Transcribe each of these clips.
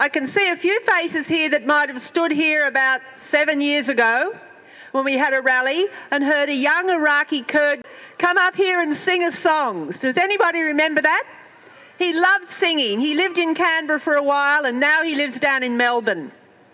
I can see a few faces here that might have stood here about 7 years ago when we had a rally and heard a young Iraqi Kurd come up here and sing us songs. Does anybody remember that? He loved singing. He lived in Canberra for a while and now he lives down in Melbourne.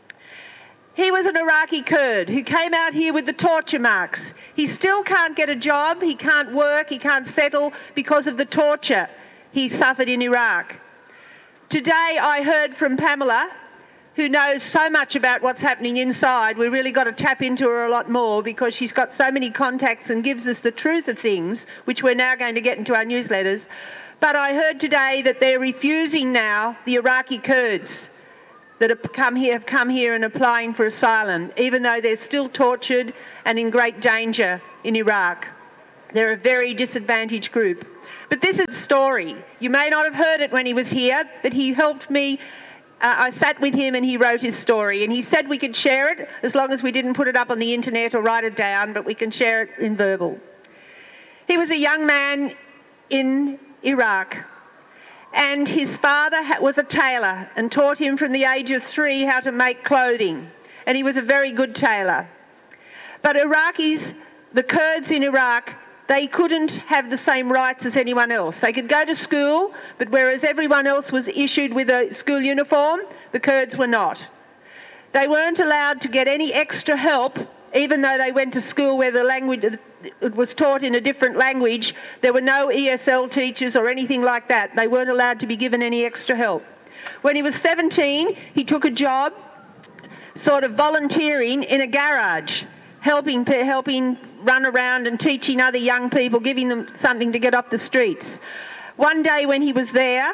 He was an Iraqi Kurd who came out here with the torture marks. He still can't get a job, he can't work, he can't settle because of the torture he suffered in Iraq. Today I heard from Pamela, who knows so much about what's happening inside. We really got to tap into her a lot more because she's got so many contacts and gives us the truth of things, which we're now going to get into our newsletters. But I heard today that they're refusing now the Iraqi Kurds that have come here and applying for asylum, even though they're still tortured and in great danger in Iraq. They're a very disadvantaged group. But this is the story. You may not have heard it when he was here, but he helped me. I sat with him and he wrote his story. And he said we could share it as long as we didn't put it up on the internet or write it down, but we can share it in verbal. He was a young man in Iraq. And his father was a tailor and taught him from the age of 3 how to make clothing. And he was a very good tailor. But Iraqis, the Kurds in Iraq, they couldn't have the same rights as anyone else. They could go to school, but whereas everyone else was issued with a school uniform, the Kurds were not. They weren't allowed to get any extra help, even though they went to school where the language it was taught in a different language. There were no ESL teachers or anything like that. They weren't allowed to be given any extra help. When he was 17, he took a job sort of volunteering in a garage, helping run around and teaching other young people, giving them something to get off the streets. One day when he was there,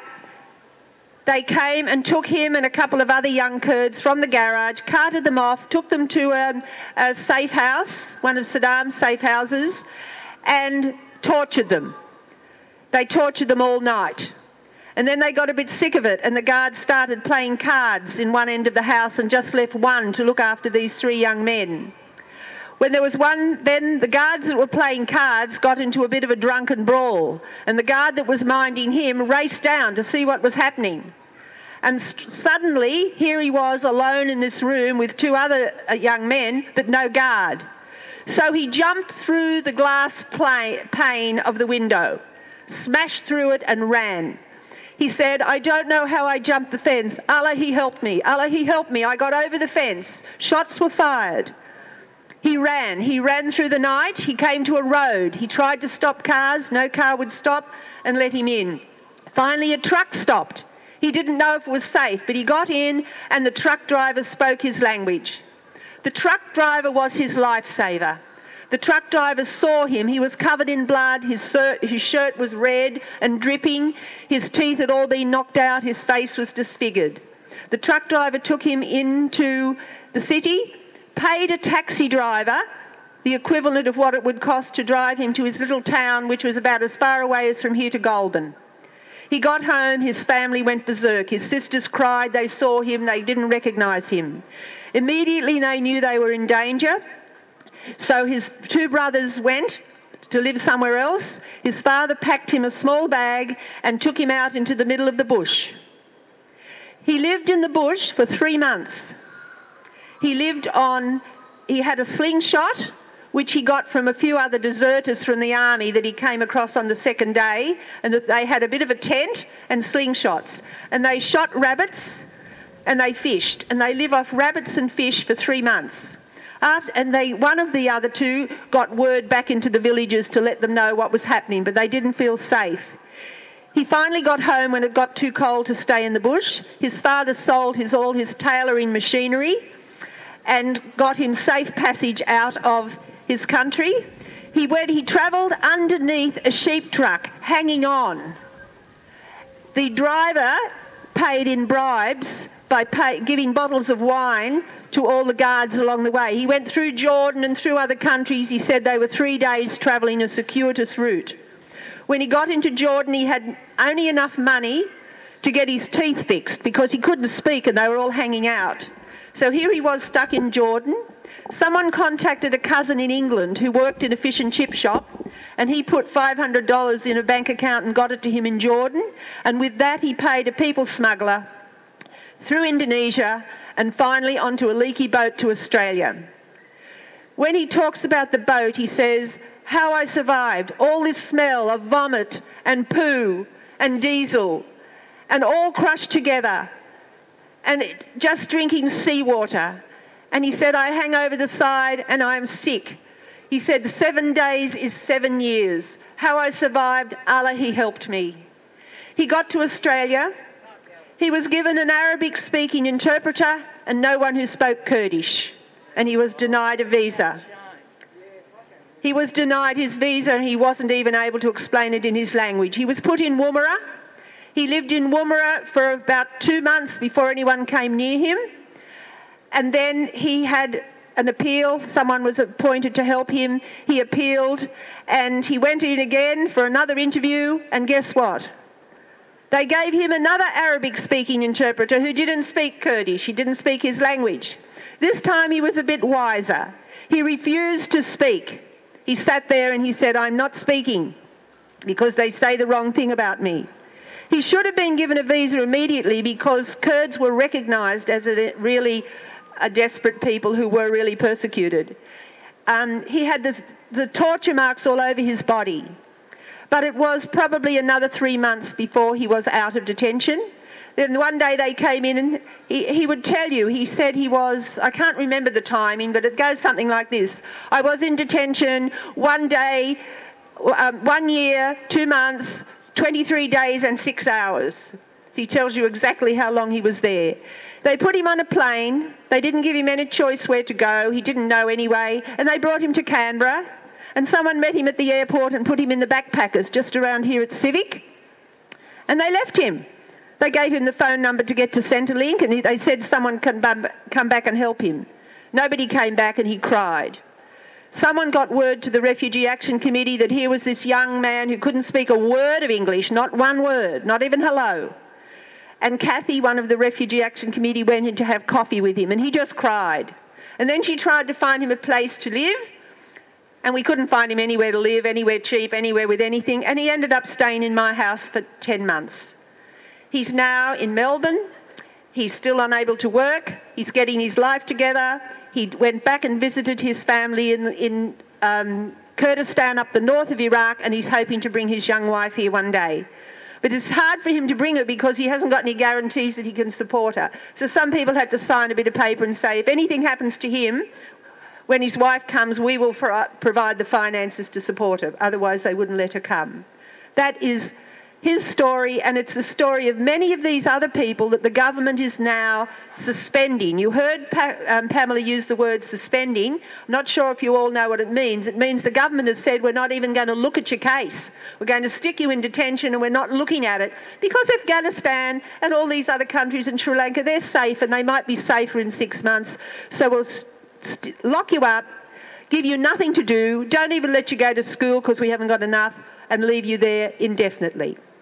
they came and took him and a couple of other young Kurds from the garage, carted them off, took them to a safe house, one of Saddam's safe houses, and tortured them. They tortured them all night. And then they got a bit sick of it, and the guards started playing cards in one end of the house and just left one to look after these 3 young men. When there was one, then the guards that were playing cards got into a bit of a drunken brawl, and the guard that was minding him raced down to see what was happening. And suddenly, here he was alone in this room with 2 other young men, but no guard. So he jumped through the glass pane of the window, smashed through it and ran. He said, "I don't know how I jumped the fence. Allah, He helped me. Allah, He helped me. I got over the fence." Shots were fired. He ran through the night. He came to a road. He tried to stop cars. No car would stop and let him in. Finally, a truck stopped. He didn't know if it was safe, but he got in and the truck driver spoke his language. The truck driver was his lifesaver. The truck driver saw him. He was covered in blood. His shirt was red and dripping. His teeth had all been knocked out. His face was disfigured. The truck driver took him into the city, paid a taxi driver the equivalent of what it would cost to drive him to his little town, which was about as far away as from here to Goulburn. He got home, his family went berserk. His sisters cried, they saw him, they didn't recognise him. Immediately they knew they were in danger, so his 2 brothers went to live somewhere else. His father packed him a small bag and took him out into the middle of the bush. He lived in the bush for 3 months. He had a slingshot, which he got from a few other deserters from the army that he came across on the 2nd day, and that they had a bit of a tent and slingshots. And they shot rabbits and they fished, and they live off rabbits and fish for 3 months. One of the other 2 got word back into the villages to let them know what was happening, but they didn't feel safe. He finally got home when it got too cold to stay in the bush. His father sold all his tailoring machinery and got him safe passage out of his country. He travelled underneath a sheep truck, hanging on. The driver paid in bribes by giving bottles of wine to all the guards along the way. He went through Jordan and through other countries. He said they were 3 days travelling a circuitous route. When he got into Jordan, he had only enough money to get his teeth fixed because he couldn't speak and they were all hanging out. So here he was stuck in Jordan. Someone contacted a cousin in England who worked in a fish and chip shop, and he put $500 in a bank account and got it to him in Jordan. And with that, he paid a people smuggler through Indonesia, and finally onto a leaky boat to Australia. When he talks about the boat, he says, "How I survived, all this smell of vomit and poo and diesel, and all crushed together, and just drinking seawater." And he said, "I hang over the side and I am sick." He said, 7 days is 7 years. How I survived, Allah, He helped me. He got to Australia. He was given an Arabic-speaking interpreter and no one who spoke Kurdish, and he was denied a visa. He was denied his visa and he wasn't even able to explain it in his language. He was put in Woomera. He lived in Woomera for about 2 months before anyone came near him. And then he had an appeal. Someone was appointed to help him. He appealed and he went in again for another interview, and guess what? They gave him another Arabic-speaking interpreter who didn't speak Kurdish. He didn't speak his language. This time he was a bit wiser. He refused to speak. He sat there and he said, "I'm not speaking because they say the wrong thing about me." He should have been given a visa immediately because Kurds were recognised as a desperate people who were really persecuted. He had the torture marks all over his body. But it was probably another 3 months before he was out of detention. Then one day they came in and he would tell you, he said he was, I can't remember the timing, but it goes something like this. "I was in detention 1 day, 1 year, 2 months, 23 days and 6 hours. So he tells you exactly how long he was there. They put him on a plane. They didn't give him any choice where to go. He didn't know anyway. And they brought him to Canberra. And someone met him at the airport and put him in the backpackers just around here at Civic. And they left him. They gave him the phone number to get to Centrelink, and they said someone can come back and help him. Nobody came back, and he cried. Someone got word to the Refugee Action Committee that here was this young man who couldn't speak a word of English, not one word, not even hello. And Kathy, one of the Refugee Action Committee, went in to have coffee with him, and he just cried. And then she tried to find him a place to live, and we couldn't find him anywhere to live, anywhere cheap, anywhere with anything, and he ended up staying in my house for 10 months. He's now in Melbourne. He's still unable to work. He's getting his life together. He went back and visited his family in Kurdistan up the north of Iraq, and he's hoping to bring his young wife here one day. But it's hard for him to bring her because he hasn't got any guarantees that he can support her. So some people had to sign a bit of paper and say, if anything happens to him, when his wife comes, we will provide the finances to support her. Otherwise, they wouldn't let her come. That is his story, and it's the story of many of these other people that the government is now suspending. You heard Pamela use the word suspending. I'm not sure if you all know what it means. It means the government has said we're not even going to look at your case. We're going to stick you in detention and we're not looking at it because Afghanistan and all these other countries in Sri Lanka, they're safe and they might be safer in 6 months. So we'll lock you up, give you nothing to do, don't even let you go to school because we haven't got enough, and leave you there indefinitely.